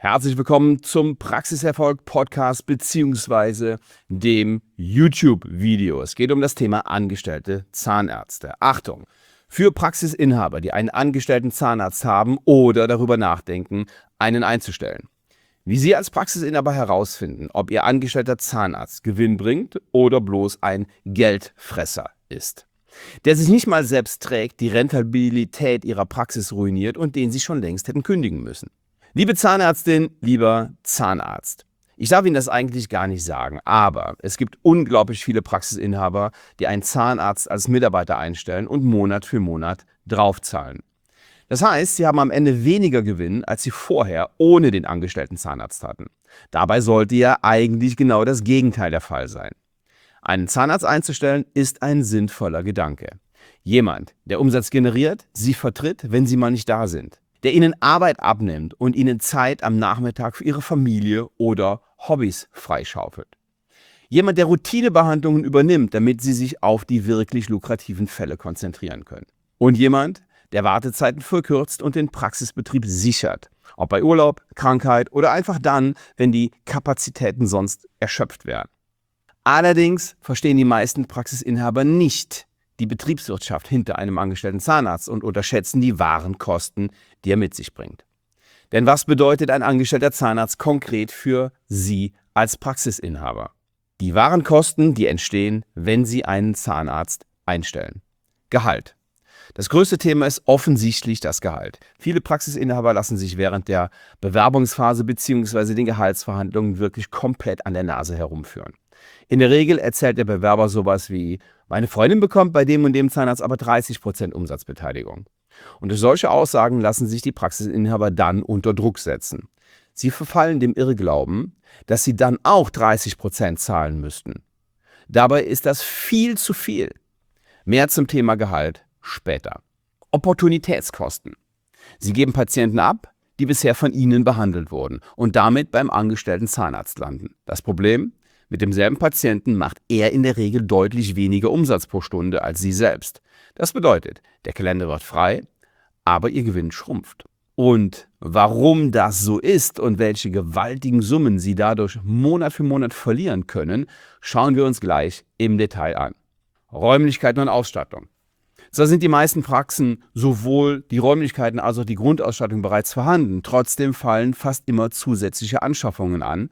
Herzlich willkommen zum Praxiserfolg Podcast bzw. dem YouTube-Video. Es geht um das Thema angestellte Zahnärzte. Achtung! Für Praxisinhaber, die einen angestellten Zahnarzt haben oder darüber nachdenken, einen einzustellen. Wie Sie als Praxisinhaber herausfinden, ob Ihr angestellter Zahnarzt Gewinn bringt oder bloß ein Geldfresser ist, der sich nicht mal selbst trägt, die Rentabilität Ihrer Praxis ruiniert und den Sie schon längst hätten kündigen müssen. Liebe Zahnärztin, lieber Zahnarzt, ich darf Ihnen das eigentlich gar nicht sagen, aber es gibt unglaublich viele Praxisinhaber, die einen Zahnarzt als Mitarbeiter einstellen und Monat für Monat draufzahlen. Das heißt, sie haben am Ende weniger Gewinn, als sie vorher ohne den angestellten Zahnarzt hatten. Dabei sollte ja eigentlich genau das Gegenteil der Fall sein. Einen Zahnarzt einzustellen ist ein sinnvoller Gedanke. Jemand, der Umsatz generiert, Sie vertritt, wenn Sie mal nicht da sind, der Ihnen Arbeit abnimmt und Ihnen Zeit am Nachmittag für Ihre Familie oder Hobbys freischaufelt. Jemand, der Routinebehandlungen übernimmt, damit Sie sich auf die wirklich lukrativen Fälle konzentrieren können. Und jemand, der Wartezeiten verkürzt und den Praxisbetrieb sichert, ob bei Urlaub, Krankheit oder einfach dann, wenn die Kapazitäten sonst erschöpft werden. Allerdings verstehen die meisten Praxisinhaber nicht die Betriebswirtschaft hinter einem angestellten Zahnarzt und unterschätzen die wahren Kosten, die er mit sich bringt. Denn was bedeutet ein angestellter Zahnarzt konkret für Sie als Praxisinhaber? Die wahren Kosten, die entstehen, wenn Sie einen Zahnarzt einstellen. Gehalt. Das größte Thema ist offensichtlich das Gehalt. Viele Praxisinhaber lassen sich während der Bewerbungsphase bzw. den Gehaltsverhandlungen wirklich komplett an der Nase herumführen. In der Regel erzählt der Bewerber sowas wie: Meine Freundin bekommt bei dem und dem Zahnarzt aber 30% Umsatzbeteiligung. Und durch solche Aussagen lassen sich die Praxisinhaber dann unter Druck setzen. Sie verfallen dem Irrglauben, dass sie dann auch 30% zahlen müssten. Dabei ist das viel zu viel. Mehr zum Thema Gehalt später. Opportunitätskosten. Sie geben Patienten ab, die bisher von Ihnen behandelt wurden und damit beim angestellten Zahnarzt landen. Das Problem? Mit demselben Patienten macht er in der Regel deutlich weniger Umsatz pro Stunde als Sie selbst. Das bedeutet, der Kalender wird frei, aber Ihr Gewinn schrumpft. Und warum das so ist und welche gewaltigen Summen Sie dadurch Monat für Monat verlieren können, schauen wir uns gleich im Detail an. Räumlichkeiten und Ausstattung. Zwar sind die meisten Praxen sowohl die Räumlichkeiten als auch die Grundausstattung bereits vorhanden, trotzdem fallen fast immer zusätzliche Anschaffungen an,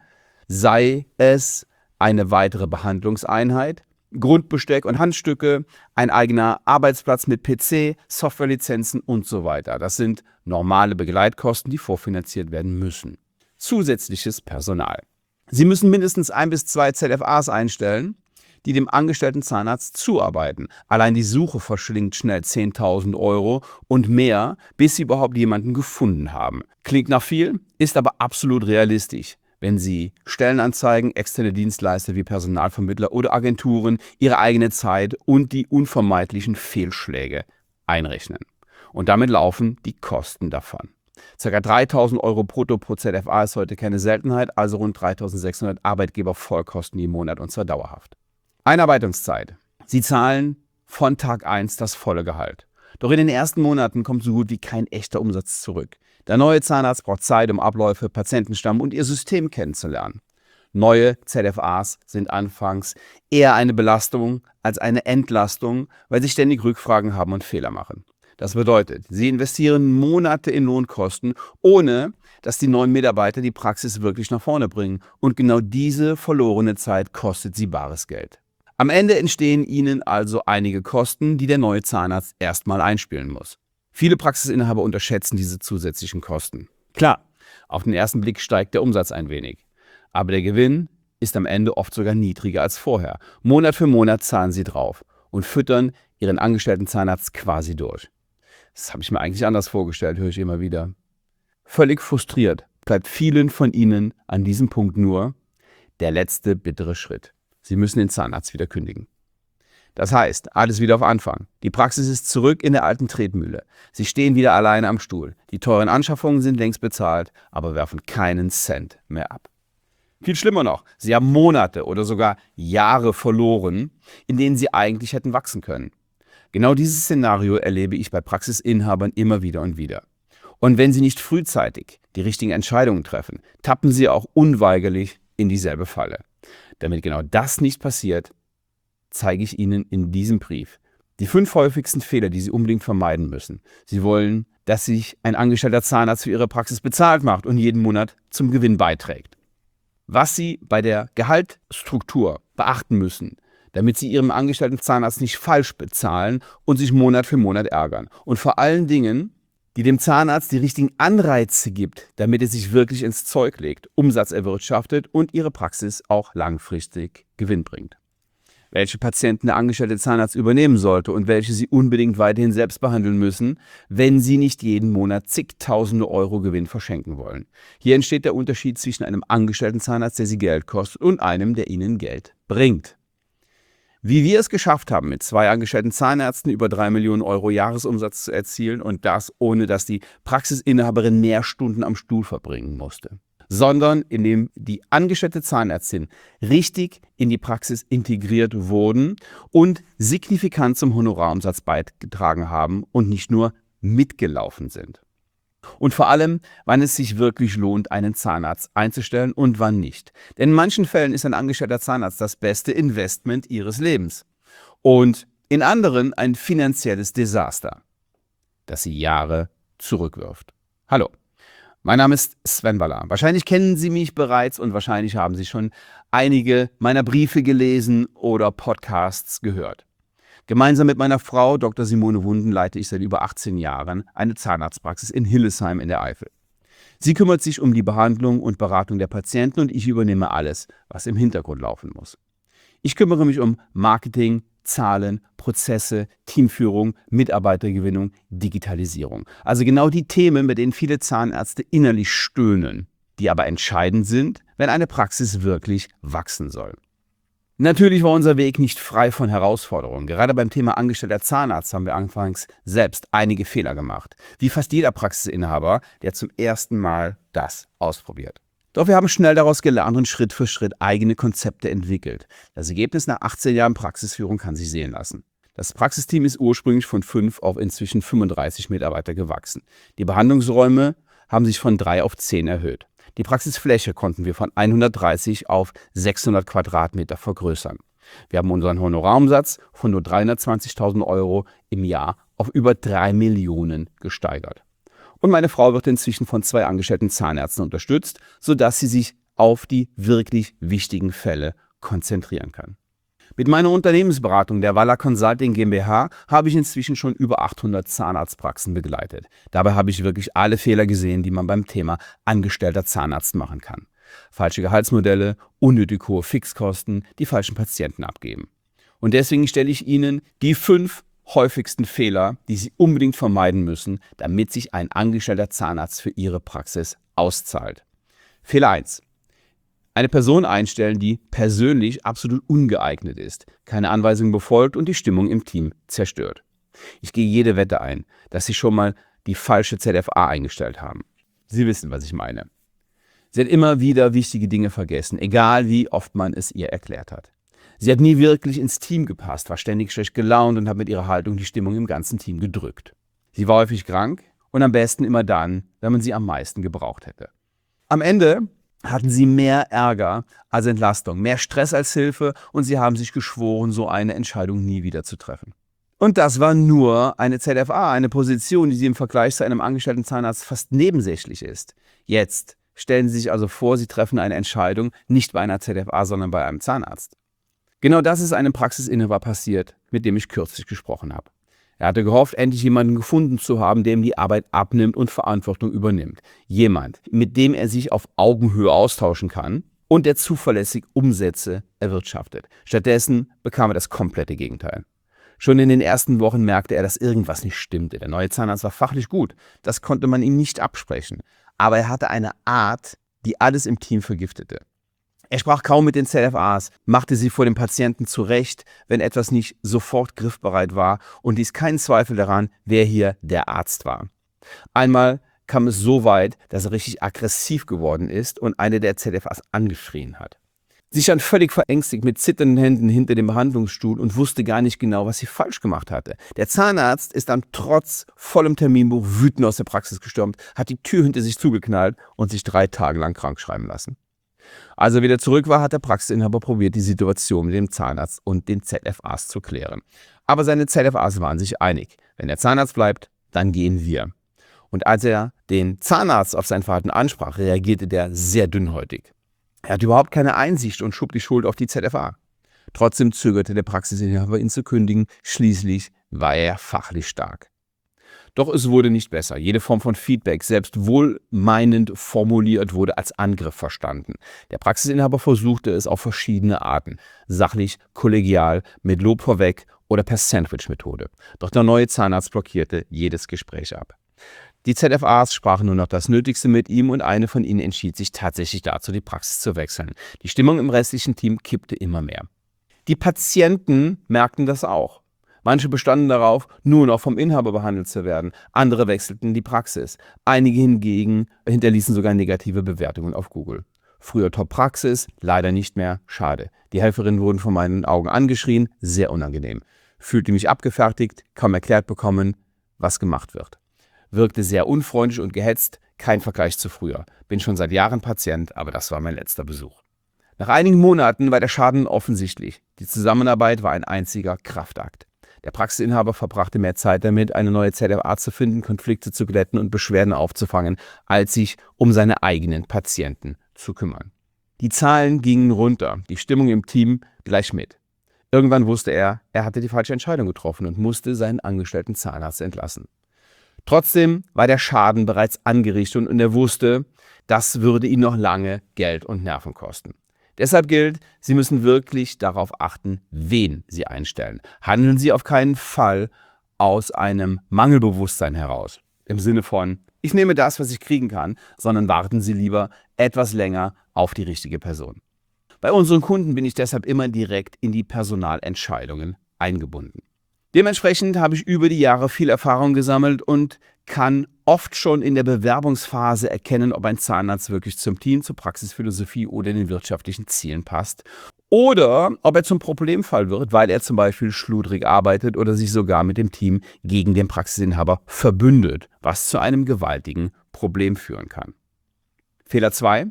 sei es eine weitere Behandlungseinheit, Grundbesteck und Handstücke, ein eigener Arbeitsplatz mit PC, Softwarelizenzen und so weiter. Das sind normale Begleitkosten, die vorfinanziert werden müssen. Zusätzliches Personal. Sie müssen mindestens 1 bis 2 ZFAs einstellen, die dem angestellten Zahnarzt zuarbeiten. Allein die Suche verschlingt schnell 10.000 Euro und mehr, bis Sie überhaupt jemanden gefunden haben. Klingt nach viel, ist aber absolut realistisch, wenn Sie Stellenanzeigen, externe Dienstleister wie Personalvermittler oder Agenturen, Ihre eigene Zeit und die unvermeidlichen Fehlschläge einrechnen. Und damit laufen die Kosten davon. Ca. 3.000 Euro brutto pro ZFA ist heute keine Seltenheit, also rund 3.600 Arbeitgebervollkosten im Monat und zwar dauerhaft. Einarbeitungszeit. Sie zahlen von Tag 1 das volle Gehalt. Doch in den ersten Monaten kommt so gut wie kein echter Umsatz zurück. Der neue Zahnarzt braucht Zeit, um Abläufe, Patientenstamm und ihr System kennenzulernen. Neue ZFAs sind anfangs eher eine Belastung als eine Entlastung, weil sie ständig Rückfragen haben und Fehler machen. Das bedeutet, sie investieren Monate in Lohnkosten, ohne dass die neuen Mitarbeiter die Praxis wirklich nach vorne bringen. Und genau diese verlorene Zeit kostet sie bares Geld. Am Ende entstehen Ihnen also einige Kosten, die der neue Zahnarzt erstmal einspielen muss. Viele Praxisinhaber unterschätzen diese zusätzlichen Kosten. Klar, auf den ersten Blick steigt der Umsatz ein wenig. Aber der Gewinn ist am Ende oft sogar niedriger als vorher. Monat für Monat zahlen Sie drauf und füttern Ihren angestellten Zahnarzt quasi durch. Das habe ich mir eigentlich anders vorgestellt, höre ich immer wieder. Völlig frustriert bleibt vielen von Ihnen an diesem Punkt nur der letzte bittere Schritt. Sie müssen den Zahnarzt wieder kündigen. Das heißt, alles wieder auf Anfang. Die Praxis ist zurück in der alten Tretmühle. Sie stehen wieder alleine am Stuhl. Die teuren Anschaffungen sind längst bezahlt, aber werfen keinen Cent mehr ab. Viel schlimmer noch, Sie haben Monate oder sogar Jahre verloren, in denen Sie eigentlich hätten wachsen können. Genau dieses Szenario erlebe ich bei Praxisinhabern immer wieder und wieder. Und wenn Sie nicht frühzeitig die richtigen Entscheidungen treffen, tappen Sie auch unweigerlich in dieselbe Falle. Damit genau das nicht passiert, zeige ich Ihnen in diesem Brief die 5 häufigsten Fehler, die Sie unbedingt vermeiden müssen. Sie wollen, dass sich ein angestellter Zahnarzt für Ihre Praxis bezahlt macht und jeden Monat zum Gewinn beiträgt. Was Sie bei der Gehaltsstruktur beachten müssen, damit Sie Ihrem angestellten Zahnarzt nicht falsch bezahlen und sich Monat für Monat ärgern. Und vor allen Dingen, die dem Zahnarzt die richtigen Anreize gibt, damit er sich wirklich ins Zeug legt, Umsatz erwirtschaftet und Ihre Praxis auch langfristig Gewinn bringt. Welche Patienten der angestellte Zahnarzt übernehmen sollte und welche Sie unbedingt weiterhin selbst behandeln müssen, wenn Sie nicht jeden Monat zigtausende Euro Gewinn verschenken wollen. Hier entsteht der Unterschied zwischen einem angestellten Zahnarzt, der Sie Geld kostet, und einem, der Ihnen Geld bringt. Wie wir es geschafft haben, mit 2 angestellten Zahnärzten über 3 Millionen Euro Jahresumsatz zu erzielen, und das ohne, dass die Praxisinhaberin mehr Stunden am Stuhl verbringen musste, sondern indem die angestellte Zahnärztin richtig in die Praxis integriert wurden und signifikant zum Honorarumsatz beigetragen haben und nicht nur mitgelaufen sind. Und vor allem, wann es sich wirklich lohnt, einen Zahnarzt einzustellen und wann nicht. Denn in manchen Fällen ist ein angestellter Zahnarzt das beste Investment Ihres Lebens. Und in anderen ein finanzielles Desaster, das Sie Jahre zurückwirft. Hallo, mein Name ist Sven Baller. Wahrscheinlich kennen Sie mich bereits und wahrscheinlich haben Sie schon einige meiner Briefe gelesen oder Podcasts gehört. Gemeinsam mit meiner Frau, Dr. Simone Wunden, leite ich seit über 18 Jahren eine Zahnarztpraxis in Hillesheim in der Eifel. Sie kümmert sich um die Behandlung und Beratung der Patienten und ich übernehme alles, was im Hintergrund laufen muss. Ich kümmere mich um Marketing, Zahlen, Prozesse, Teamführung, Mitarbeitergewinnung, Digitalisierung. Also genau die Themen, mit denen viele Zahnärzte innerlich stöhnen, die aber entscheidend sind, wenn eine Praxis wirklich wachsen soll. Natürlich war unser Weg nicht frei von Herausforderungen. Gerade beim Thema angestellter Zahnarzt haben wir anfangs selbst einige Fehler gemacht. Wie fast jeder Praxisinhaber, der zum ersten Mal das ausprobiert. Doch wir haben schnell daraus gelernt und Schritt für Schritt eigene Konzepte entwickelt. Das Ergebnis nach 18 Jahren Praxisführung kann sich sehen lassen. Das Praxisteam ist ursprünglich von 5 auf inzwischen 35 Mitarbeiter gewachsen. Die Behandlungsräume haben sich von 3 auf 10 erhöht. Die Praxisfläche konnten wir von 130 auf 600 Quadratmeter vergrößern. Wir haben unseren Honorarumsatz von nur 320.000 Euro im Jahr auf über 3 Millionen gesteigert. Und meine Frau wird inzwischen von 2 angestellten Zahnärzten unterstützt, sodass sie sich auf die wirklich wichtigen Fälle konzentrieren kann. Mit meiner Unternehmensberatung, der Waller Consulting GmbH, habe ich inzwischen schon über 800 Zahnarztpraxen begleitet. Dabei habe ich wirklich alle Fehler gesehen, die man beim Thema angestellter Zahnarzt machen kann. Falsche Gehaltsmodelle, unnötig hohe Fixkosten, die falschen Patienten abgeben. Und deswegen stelle ich Ihnen die 5 häufigsten Fehler, die Sie unbedingt vermeiden müssen, damit sich ein angestellter Zahnarzt für Ihre Praxis auszahlt. Fehler 1. Eine Person einstellen, die persönlich absolut ungeeignet ist, keine Anweisungen befolgt und die Stimmung im Team zerstört. Ich gehe jede Wette ein, dass Sie schon mal die falsche ZFA eingestellt haben. Sie wissen, was ich meine. Sie hat immer wieder wichtige Dinge vergessen, egal wie oft man es ihr erklärt hat. Sie hat nie wirklich ins Team gepasst, war ständig schlecht gelaunt und hat mit ihrer Haltung die Stimmung im ganzen Team gedrückt. Sie war häufig krank und am besten immer dann, wenn man sie am meisten gebraucht hätte. Am Ende hatten sie mehr Ärger als Entlastung, mehr Stress als Hilfe und sie haben sich geschworen, so eine Entscheidung nie wieder zu treffen. Und das war nur eine ZFA, eine Position, die sie im Vergleich zu einem angestellten Zahnarzt fast nebensächlich ist. Jetzt stellen Sie sich also vor, Sie treffen eine Entscheidung nicht bei einer ZFA, sondern bei einem Zahnarzt. Genau das ist einem Praxisinhaber passiert, mit dem ich kürzlich gesprochen habe. Er hatte gehofft, endlich jemanden gefunden zu haben, der ihm die Arbeit abnimmt und Verantwortung übernimmt. Jemand, mit dem er sich auf Augenhöhe austauschen kann und der zuverlässig Umsätze erwirtschaftet. Stattdessen bekam er das komplette Gegenteil. Schon in den ersten Wochen merkte er, dass irgendwas nicht stimmte. Der neue Zahnarzt war fachlich gut, das konnte man ihm nicht absprechen. Aber er hatte eine Art, die alles im Team vergiftete. Er sprach kaum mit den ZFAs, machte sie vor dem Patienten zurecht, wenn etwas nicht sofort griffbereit war und ließ keinen Zweifel daran, wer hier der Arzt war. Einmal kam es so weit, dass er richtig aggressiv geworden ist und eine der ZFAs angeschrien hat. Sie stand völlig verängstigt mit zitternden Händen hinter dem Behandlungsstuhl und wusste gar nicht genau, was sie falsch gemacht hatte. Der Zahnarzt ist dann trotz vollem Terminbuch wütend aus der Praxis gestürmt, hat die Tür hinter sich zugeknallt und sich 3 Tage lang krank schreiben lassen. Als er wieder zurück war, hat der Praxisinhaber probiert, die Situation mit dem Zahnarzt und den ZFAs zu klären. Aber seine ZFAs waren sich einig. Wenn der Zahnarzt bleibt, dann gehen wir. Und als er den Zahnarzt auf sein Verhalten ansprach, reagierte der sehr dünnhäutig. Er hat überhaupt keine Einsicht und schob die Schuld auf die ZFA. Trotzdem zögerte der Praxisinhaber, ihn zu kündigen. Schließlich war er fachlich stark. Doch es wurde nicht besser. Jede Form von Feedback, selbst wohlmeinend formuliert, wurde als Angriff verstanden. Der Praxisinhaber versuchte es auf verschiedene Arten. Sachlich, kollegial, mit Lob vorweg oder per Sandwich-Methode. Doch der neue Zahnarzt blockierte jedes Gespräch ab. Die ZFAs sprachen nur noch das Nötigste mit ihm und eine von ihnen entschied sich tatsächlich dazu, die Praxis zu wechseln. Die Stimmung im restlichen Team kippte immer mehr. Die Patienten merkten das auch. Manche bestanden darauf, nur noch vom Inhaber behandelt zu werden. Andere wechselten die Praxis. Einige hingegen hinterließen sogar negative Bewertungen auf Google. Früher Top-Praxis, leider nicht mehr, schade. Die Helferinnen wurden vor meinen Augen angeschrien, sehr unangenehm. Fühlte mich abgefertigt, kaum erklärt bekommen, was gemacht wird. Wirkte sehr unfreundlich und gehetzt, kein Vergleich zu früher. Bin schon seit Jahren Patient, aber das war mein letzter Besuch. Nach einigen Monaten war der Schaden offensichtlich. Die Zusammenarbeit war ein einziger Kraftakt. Der Praxisinhaber verbrachte mehr Zeit damit, eine neue ZFA zu finden, Konflikte zu glätten und Beschwerden aufzufangen, als sich um seine eigenen Patienten zu kümmern. Die Zahlen gingen runter, die Stimmung im Team gleich mit. Irgendwann wusste er hatte die falsche Entscheidung getroffen und musste seinen angestellten Zahnarzt entlassen. Trotzdem war der Schaden bereits angerichtet und er wusste, das würde ihn noch lange Geld und Nerven kosten. Deshalb gilt, Sie müssen wirklich darauf achten, wen Sie einstellen. Handeln Sie auf keinen Fall aus einem Mangelbewusstsein heraus. Im Sinne von, ich nehme das, was ich kriegen kann, sondern warten Sie lieber etwas länger auf die richtige Person. Bei unseren Kunden bin ich deshalb immer direkt in die Personalentscheidungen eingebunden. Dementsprechend habe ich über die Jahre viel Erfahrung gesammelt und kann oft schon in der Bewerbungsphase erkennen, ob ein Zahnarzt wirklich zum Team, zur Praxisphilosophie oder den wirtschaftlichen Zielen passt. Oder ob er zum Problemfall wird, weil er zum Beispiel schludrig arbeitet oder sich sogar mit dem Team gegen den Praxisinhaber verbündet, was zu einem gewaltigen Problem führen kann. Fehler 2.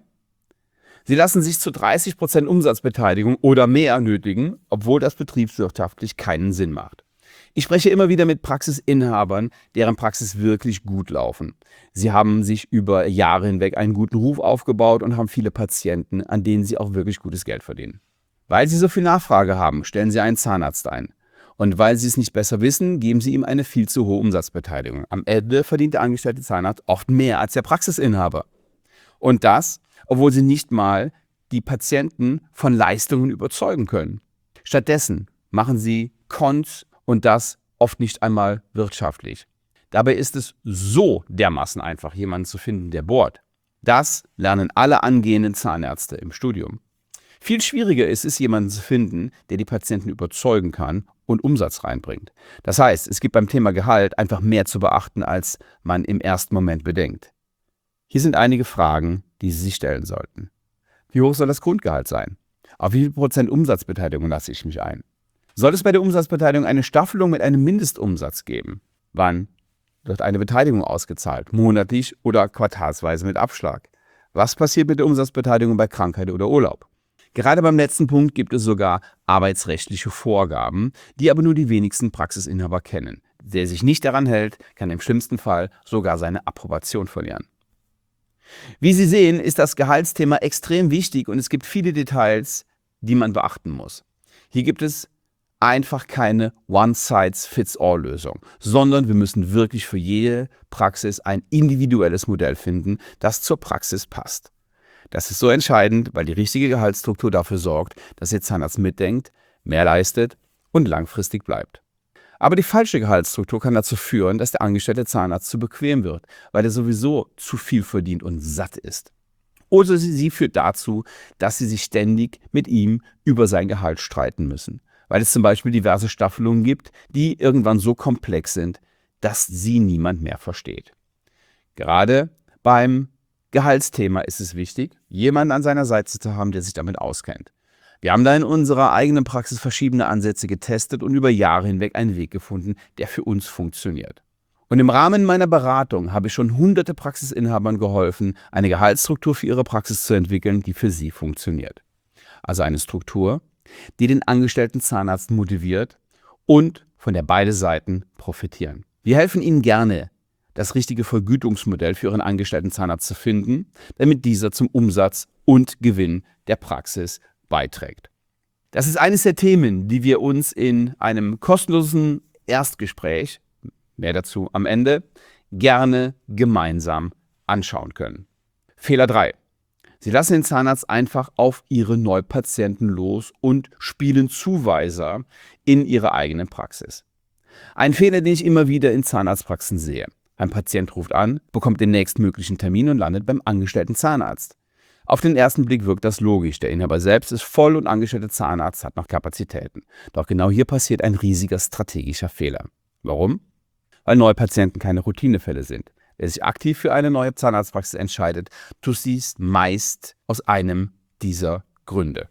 Sie lassen sich zu 30% Umsatzbeteiligung oder mehr nötigen, obwohl das betriebswirtschaftlich keinen Sinn macht. Ich spreche immer wieder mit Praxisinhabern, deren Praxis wirklich gut laufen. Sie haben sich über Jahre hinweg einen guten Ruf aufgebaut und haben viele Patienten, an denen sie auch wirklich gutes Geld verdienen. Weil sie so viel Nachfrage haben, stellen sie einen Zahnarzt ein. Und weil sie es nicht besser wissen, geben sie ihm eine viel zu hohe Umsatzbeteiligung. Am Ende verdient der angestellte Zahnarzt oft mehr als der Praxisinhaber. Und das, obwohl sie nicht mal die Patienten von Leistungen überzeugen können. Stattdessen machen sie Cons und das oft nicht einmal wirtschaftlich. Dabei ist es so dermaßen einfach, jemanden zu finden, der bohrt. Das lernen alle angehenden Zahnärzte im Studium. Viel schwieriger ist es, jemanden zu finden, der die Patienten überzeugen kann und Umsatz reinbringt. Das heißt, es gibt beim Thema Gehalt einfach mehr zu beachten, als man im ersten Moment bedenkt. Hier sind einige Fragen, die Sie sich stellen sollten. Wie hoch soll das Grundgehalt sein? Auf wie viel Prozent Umsatzbeteiligung lasse ich mich ein? Soll es bei der Umsatzbeteiligung eine Staffelung mit einem Mindestumsatz geben? Wann wird eine Beteiligung ausgezahlt? Monatlich oder quartalsweise mit Abschlag? Was passiert mit der Umsatzbeteiligung bei Krankheit oder Urlaub? Gerade beim letzten Punkt gibt es sogar arbeitsrechtliche Vorgaben, die aber nur die wenigsten Praxisinhaber kennen. Der sich nicht daran hält, kann im schlimmsten Fall sogar seine Approbation verlieren. Wie Sie sehen, ist das Gehaltsthema extrem wichtig und es gibt viele Details, die man beachten muss. Hier gibt es einfach keine One-Size-Fits-All-Lösung, sondern wir müssen wirklich für jede Praxis ein individuelles Modell finden, das zur Praxis passt. Das ist so entscheidend, weil die richtige Gehaltsstruktur dafür sorgt, dass Ihr Zahnarzt mitdenkt, mehr leistet und langfristig bleibt. Aber die falsche Gehaltsstruktur kann dazu führen, dass der angestellte Zahnarzt zu bequem wird, weil er sowieso zu viel verdient und satt ist. Oder sie führt dazu, dass Sie sich ständig mit ihm über sein Gehalt streiten müssen, weil es zum Beispiel diverse Staffelungen gibt, die irgendwann so komplex sind, dass sie niemand mehr versteht. Gerade beim Gehaltsthema ist es wichtig, jemanden an seiner Seite zu haben, der sich damit auskennt. Wir haben da in unserer eigenen Praxis verschiedene Ansätze getestet und über Jahre hinweg einen Weg gefunden, der für uns funktioniert. Und im Rahmen meiner Beratung habe ich schon hunderte Praxisinhabern geholfen, eine Gehaltsstruktur für ihre Praxis zu entwickeln, die für sie funktioniert. Also eine Struktur, die den angestellten Zahnarzt motiviert und von der beide Seiten profitieren. Wir helfen Ihnen gerne, das richtige Vergütungsmodell für Ihren angestellten Zahnarzt zu finden, damit dieser zum Umsatz und Gewinn der Praxis beiträgt. Das ist eines der Themen, die wir uns in einem kostenlosen Erstgespräch, mehr dazu am Ende, gerne gemeinsam anschauen können. Fehler 3. Sie lassen den Zahnarzt einfach auf Ihre Neupatienten los und spielen Zuweiser in Ihre eigene Praxis. Ein Fehler, den ich immer wieder in Zahnarztpraxen sehe. Ein Patient ruft an, bekommt den nächstmöglichen Termin und landet beim angestellten Zahnarzt. Auf den ersten Blick wirkt das logisch. Der Inhaber selbst ist voll und angestellter Zahnarzt hat noch Kapazitäten. Doch genau hier passiert ein riesiger strategischer Fehler. Warum? Weil Neupatienten keine Routinefälle sind. Wer sich aktiv für eine neue Zahnarztpraxis entscheidet, tut dies meist aus einem dieser Gründe.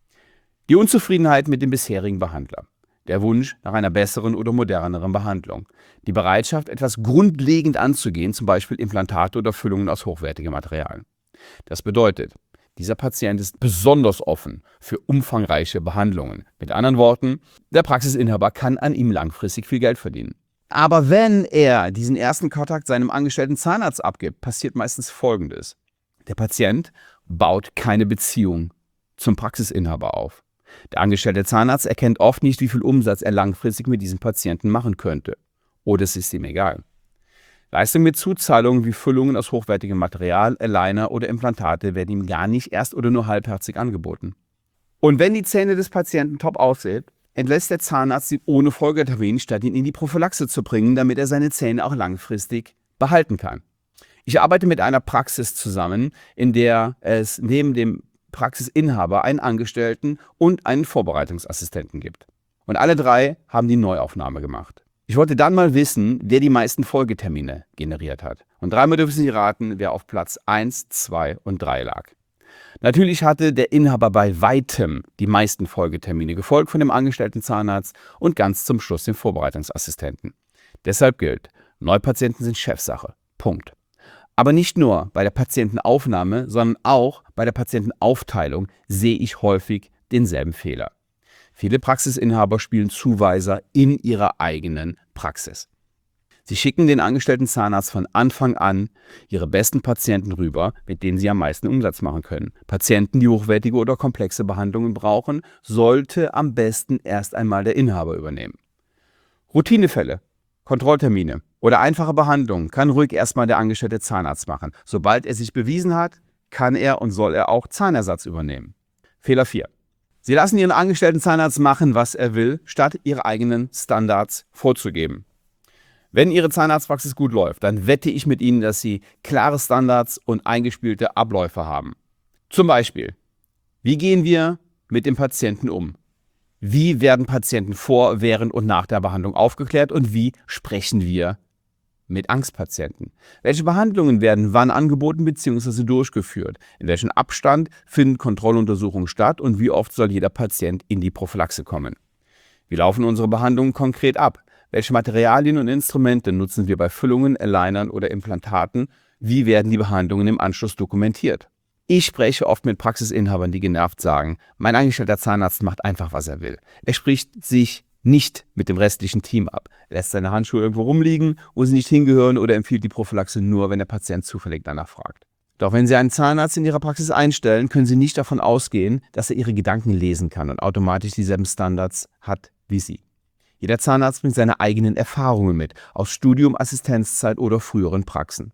Die Unzufriedenheit mit dem bisherigen Behandler. Der Wunsch nach einer besseren oder moderneren Behandlung. Die Bereitschaft, etwas grundlegend anzugehen, zum Beispiel Implantate oder Füllungen aus hochwertigem Material. Das bedeutet, dieser Patient ist besonders offen für umfangreiche Behandlungen. Mit anderen Worten, der Praxisinhaber kann an ihm langfristig viel Geld verdienen. Aber wenn er diesen ersten Kontakt seinem angestellten Zahnarzt abgibt, passiert meistens Folgendes. Der Patient baut keine Beziehung zum Praxisinhaber auf. Der angestellte Zahnarzt erkennt oft nicht, wie viel Umsatz er langfristig mit diesem Patienten machen könnte. Oder es ist ihm egal. Leistungen mit Zuzahlungen wie Füllungen aus hochwertigem Material, Aligner oder Implantate werden ihm gar nicht erst oder nur halbherzig angeboten. Und wenn die Zähne des Patienten top aussehen, entlässt der Zahnarzt ihn ohne Folgetermin, statt ihn in die Prophylaxe zu bringen, damit er seine Zähne auch langfristig behalten kann. Ich arbeite mit einer Praxis zusammen, in der es neben dem Praxisinhaber einen Angestellten und einen Vorbereitungsassistenten gibt. Und alle drei haben die Neuaufnahme gemacht. Ich wollte dann mal wissen, wer die meisten Folgetermine generiert hat. Und dreimal dürfen Sie raten, wer auf Platz 1, 2 und 3 lag. Natürlich hatte der Inhaber bei weitem die meisten Folgetermine, gefolgt von dem angestellten Zahnarzt und ganz zum Schluss dem Vorbereitungsassistenten. Deshalb gilt, Neupatienten sind Chefsache. Punkt. Aber nicht nur bei der Patientenaufnahme, sondern auch bei der Patientenaufteilung sehe ich häufig denselben Fehler. Viele Praxisinhaber spielen Zuweiser in ihrer eigenen Praxis. Sie schicken den angestellten Zahnarzt von Anfang an ihre besten Patienten rüber, mit denen sie am meisten Umsatz machen können. Patienten, die hochwertige oder komplexe Behandlungen brauchen, sollte am besten erst einmal der Inhaber übernehmen. Routinefälle, Kontrolltermine oder einfache Behandlungen kann ruhig erstmal der angestellte Zahnarzt machen. Sobald er sich bewiesen hat, kann er und soll er auch Zahnersatz übernehmen. Fehler 4. Sie lassen Ihren angestellten Zahnarzt machen, was er will, statt Ihre eigenen Standards vorzugeben. Wenn Ihre Zahnarztpraxis gut läuft, dann wette ich mit Ihnen, dass Sie klare Standards und eingespielte Abläufe haben. Zum Beispiel, wie gehen wir mit dem Patienten um? Wie werden Patienten vor, während und nach der Behandlung aufgeklärt und wie sprechen wir mit Angstpatienten? Welche Behandlungen werden wann angeboten bzw. durchgeführt? In welchem Abstand finden Kontrolluntersuchungen statt und wie oft soll jeder Patient in die Prophylaxe kommen? Wie laufen unsere Behandlungen konkret ab? Welche Materialien und Instrumente nutzen wir bei Füllungen, Alignern oder Implantaten? Wie werden die Behandlungen im Anschluss dokumentiert? Ich spreche oft mit Praxisinhabern, die genervt sagen, mein angestellter Zahnarzt macht einfach, was er will. Er spricht sich nicht mit dem restlichen Team ab. Er lässt seine Handschuhe irgendwo rumliegen, wo sie nicht hingehören oder empfiehlt die Prophylaxe nur, wenn der Patient zufällig danach fragt. Doch wenn Sie einen Zahnarzt in Ihrer Praxis einstellen, können Sie nicht davon ausgehen, dass er Ihre Gedanken lesen kann und automatisch dieselben Standards hat wie Sie. Jeder Zahnarzt bringt seine eigenen Erfahrungen mit, aus Studium, Assistenzzeit oder früheren Praxen.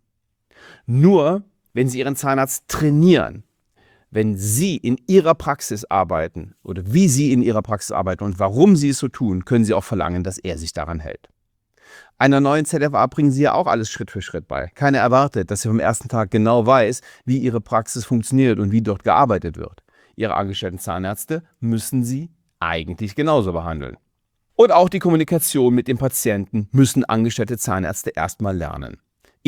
Nur wenn Sie Ihren Zahnarzt trainieren, wenn Sie in Ihrer Praxis arbeiten oder wie Sie in Ihrer Praxis arbeiten und warum Sie es so tun, können Sie auch verlangen, dass er sich daran hält. Einer neuen ZFA bringen Sie ja auch alles Schritt für Schritt bei. Keiner erwartet, dass sie vom ersten Tag genau weiß, wie Ihre Praxis funktioniert und wie dort gearbeitet wird. Ihre angestellten Zahnärzte müssen Sie eigentlich genauso behandeln. Und auch die Kommunikation mit dem Patienten müssen angestellte Zahnärzte erstmal lernen.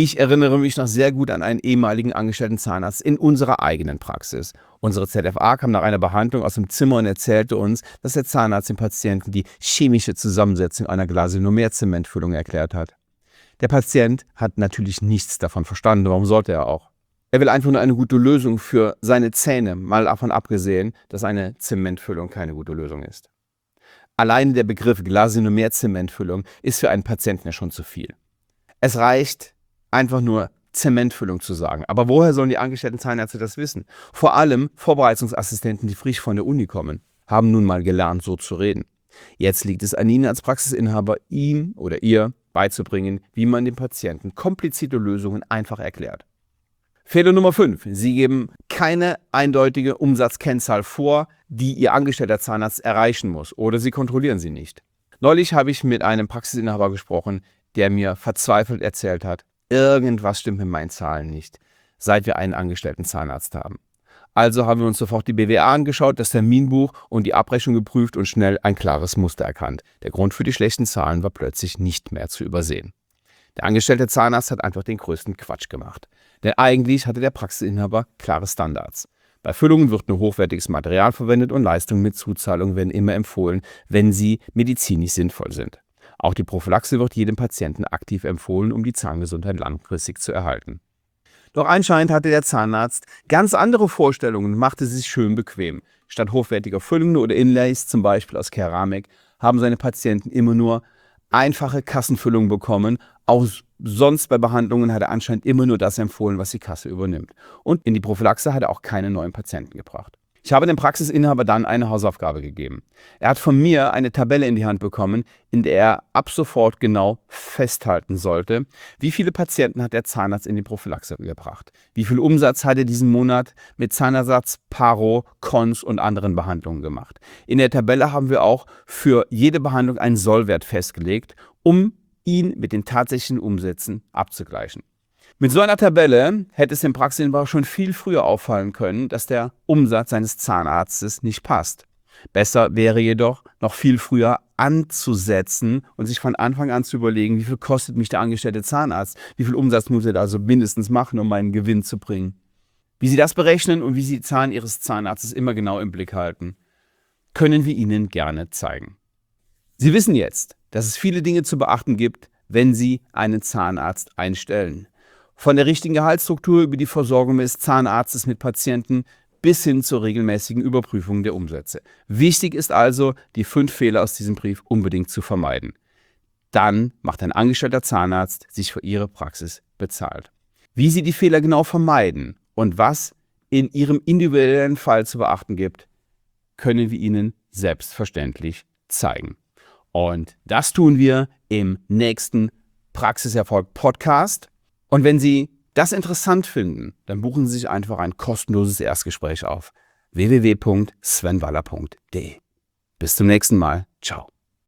Ich erinnere mich noch sehr gut an einen ehemaligen angestellten Zahnarzt in unserer eigenen Praxis. Unsere ZFA kam nach einer Behandlung aus dem Zimmer und erzählte uns, dass der Zahnarzt dem Patienten die chemische Zusammensetzung einer Glasionomer-Zementfüllung erklärt hat. Der Patient hat natürlich nichts davon verstanden, warum sollte er auch? Er will einfach nur eine gute Lösung für seine Zähne, mal davon abgesehen, dass eine Zementfüllung keine gute Lösung ist. Alleine der Begriff Glasionomer-Zementfüllung ist für einen Patienten ja schon zu viel. Es reicht, einfach nur Zementfüllung zu sagen. Aber woher sollen die angestellten Zahnärzte das wissen? Vor allem Vorbereitungsassistenten, die frisch von der Uni kommen, haben nun mal gelernt, so zu reden. Jetzt liegt es an Ihnen als Praxisinhaber, ihm oder ihr beizubringen, wie man dem Patienten komplizierte Lösungen einfach erklärt. Fehler Nummer 5. Sie geben keine eindeutige Umsatzkennzahl vor, die Ihr angestellter Zahnarzt erreichen muss, oder Sie kontrollieren sie nicht. Neulich habe ich mit einem Praxisinhaber gesprochen, der mir verzweifelt erzählt hat, irgendwas stimmt mit meinen Zahlen nicht, seit wir einen angestellten Zahnarzt haben. Also haben wir uns sofort die BWA angeschaut, das Terminbuch und die Abrechnung geprüft und schnell ein klares Muster erkannt. Der Grund für die schlechten Zahlen war plötzlich nicht mehr zu übersehen. Der angestellte Zahnarzt hat einfach den größten Quatsch gemacht. Denn eigentlich hatte der Praxisinhaber klare Standards. Bei Füllungen wird nur hochwertiges Material verwendet und Leistungen mit Zuzahlung werden immer empfohlen, wenn sie medizinisch sinnvoll sind. Auch die Prophylaxe wird jedem Patienten aktiv empfohlen, um die Zahngesundheit langfristig zu erhalten. Doch anscheinend hatte der Zahnarzt ganz andere Vorstellungen und machte sie sich schön bequem. Statt hochwertiger Füllungen oder Inlays, zum Beispiel aus Keramik, haben seine Patienten immer nur einfache Kassenfüllungen bekommen. Auch sonst bei Behandlungen hat er anscheinend immer nur das empfohlen, was die Kasse übernimmt. Und in die Prophylaxe hat er auch keine neuen Patienten gebracht. Ich habe dem Praxisinhaber dann eine Hausaufgabe gegeben. Er hat von mir eine Tabelle in die Hand bekommen, in der er ab sofort genau festhalten sollte, wie viele Patienten hat der Zahnarzt in die Prophylaxe gebracht, wie viel Umsatz hat er diesen Monat mit Zahnersatz, Paro, Cons und anderen Behandlungen gemacht. In der Tabelle haben wir auch für jede Behandlung einen Sollwert festgelegt, um ihn mit den tatsächlichen Umsätzen abzugleichen. Mit so einer Tabelle hätte es dem Praxisinhaber schon viel früher auffallen können, dass der Umsatz seines Zahnarztes nicht passt. Besser wäre jedoch, noch viel früher anzusetzen und sich von Anfang an zu überlegen, wie viel kostet mich der angestellte Zahnarzt, wie viel Umsatz muss er also mindestens machen, um meinen Gewinn zu bringen. Wie Sie das berechnen und wie Sie die Zahlen Ihres Zahnarztes immer genau im Blick halten, können wir Ihnen gerne zeigen. Sie wissen jetzt, dass es viele Dinge zu beachten gibt, wenn Sie einen Zahnarzt einstellen. Von der richtigen Gehaltsstruktur über die Versorgung des Zahnarztes mit Patienten bis hin zur regelmäßigen Überprüfung der Umsätze. Wichtig ist also, die 5 Fehler aus diesem Brief unbedingt zu vermeiden. Dann macht ein angestellter Zahnarzt sich für Ihre Praxis bezahlt. Wie Sie die Fehler genau vermeiden und was in Ihrem individuellen Fall zu beachten gibt, können wir Ihnen selbstverständlich zeigen. Und das tun wir im nächsten Praxiserfolg-Podcast. Und wenn Sie das interessant finden, dann buchen Sie sich einfach ein kostenloses Erstgespräch auf www.svenwaller.de. Bis zum nächsten Mal. Ciao.